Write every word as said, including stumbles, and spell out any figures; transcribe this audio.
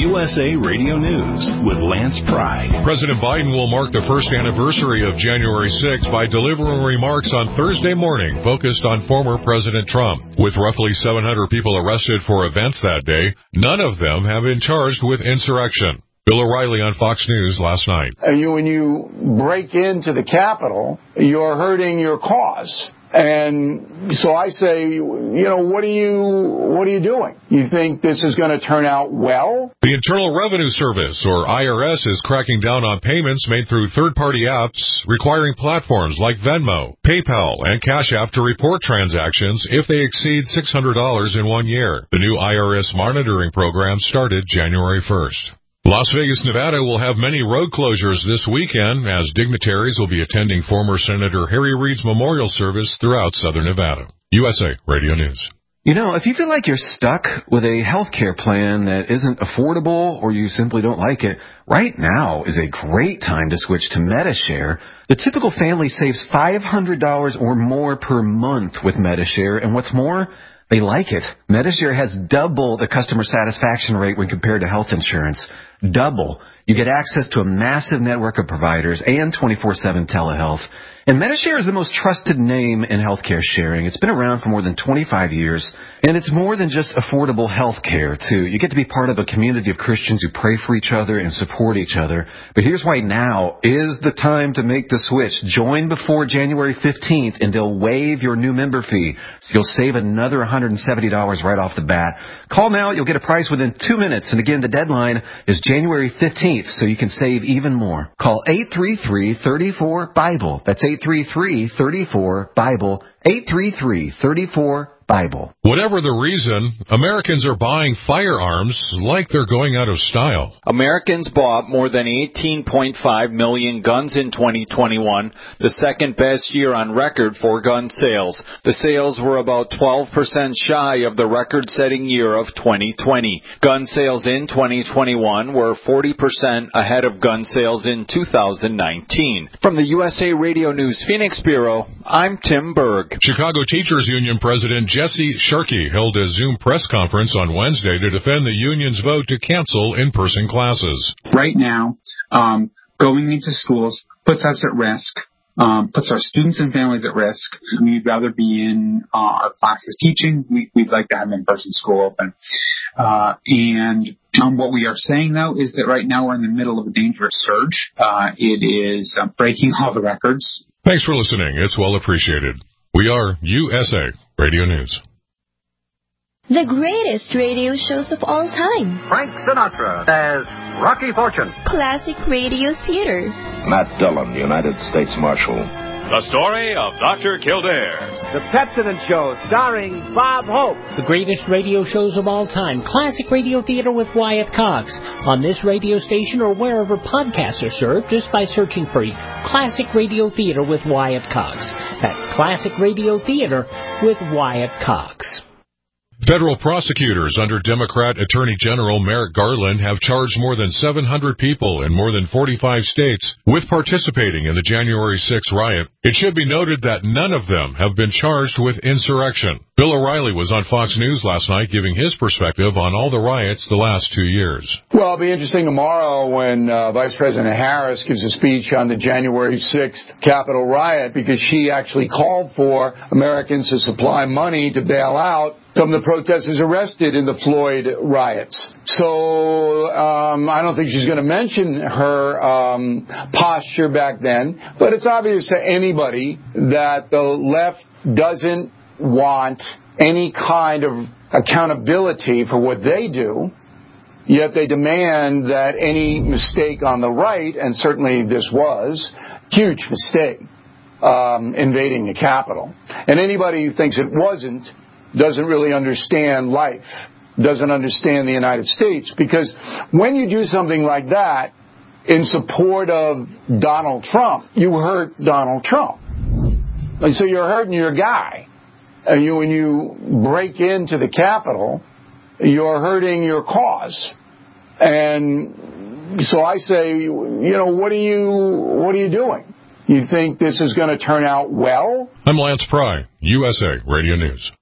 U S A Radio News with Lance Pry. President Biden will mark the first anniversary of January sixth by delivering remarks on Thursday morning focused on former President Trump. With roughly seven hundred people arrested for events that day, none of them have been charged with insurrection. Bill O'Reilly on Fox News last night. And you, when you break into the Capitol, you're hurting your cause. And so I say, you know, what are you, what are you doing? You think this is going to turn out well? The Internal Revenue Service, or I R S, is cracking down on payments made through third-party apps, requiring platforms like Venmo, PayPal, and Cash App to report transactions if they exceed six hundred dollars in one year. The new I R S monitoring program started January first. Las Vegas, Nevada will have many road closures this weekend as dignitaries will be attending former Senator Harry Reid's memorial service throughout southern Nevada. U S A Radio News. You know, if you feel like you're stuck with a health care plan that isn't affordable or you simply don't like it, right now is a great time to switch to Medi-Share. The typical family saves five hundred dollars or more per month with Medi-Share, and what's more, they like it. Medi-Share has double the customer satisfaction rate when compared to health insurance. Double. You get access to a massive network of providers and twenty-four seven telehealth. And Medi-Share is the most trusted name in healthcare sharing. It's been around for more than twenty-five years, and it's more than just affordable health care, too. You get to be part of a community of Christians who pray for each other and support each other. But here's why now is the time to make the switch. Join before January fifteenth, and they'll waive your new member fee, so you'll save another one hundred seventy dollars right off the bat. Call now. You'll get a price within two minutes. And again, the deadline is January fifteenth, so you can save even more. Call eight three three, three four, BIBLE. That's eight three three, three four, BIBLE. eight three three, three four, Bible. Whatever the reason, Americans are buying firearms like they're going out of style. Americans bought more than eighteen point five million guns in twenty twenty-one, the second best year on record for gun sales. The sales were about twelve percent shy of the record-setting year of twenty twenty. Gun sales in twenty twenty-one were forty percent ahead of gun sales in two thousand nineteen. From the U S A Radio News Phoenix Bureau, I'm Tim Berg. Chicago Teachers Union President Jesse Sharkey held a Zoom press conference on Wednesday to defend the union's vote to cancel in-person classes. Right now, um, going into schools puts us at risk, um, puts our students and families at risk. We'd rather be in uh, our classes teaching. We, we'd like to have in-person school open. Uh, and um, what we are saying, though, is that right now we're in the middle of a dangerous surge. Uh, it is uh, breaking all the records. Thanks for listening. It's well appreciated. We are U S A Radio News. The greatest radio shows of all time. Frank Sinatra as Rocky Fortune. Classic radio theater. Matt Dillon, United States Marshal. The story of Doctor Kildare. The Pepsodent Show, starring Bob Hope. The greatest radio shows of all time. Classic radio theater with Wyatt Cox. On this radio station or wherever podcasts are served, just by searching for Classic Radio Theater with Wyatt Cox. That's Classic Radio Theater with Wyatt Cox. Federal prosecutors under Democrat Attorney General Merrick Garland have charged more than seven hundred people in more than forty-five states with participating in the January sixth riot. It should be noted that none of them have been charged with insurrection. Bill O'Reilly was on Fox News last night giving his perspective on all the riots the last two years. Well, it'll be interesting tomorrow when uh, Vice President Harris gives a speech on the January sixth Capitol riot, because she actually called for Americans to supply money to bail out some of the protesters arrested in the Floyd riots. So um, I don't think she's going to mention her um, posture back then, but it's obvious to anybody that the left doesn't want any kind of accountability for what they do, yet they demand that any mistake on the right, and certainly this was, huge mistake, um, invading the Capitol. And anybody who thinks it wasn't doesn't really understand life, doesn't understand the United States, because when you do something like that in support of Donald Trump, you hurt Donald Trump. And so you're hurting your guy. And you, when you break into the Capitol, you're hurting your cause. And so I say, you know, what are you, what are you doing? You think this is going to turn out well? I'm Lance Pry, U S A Radio News.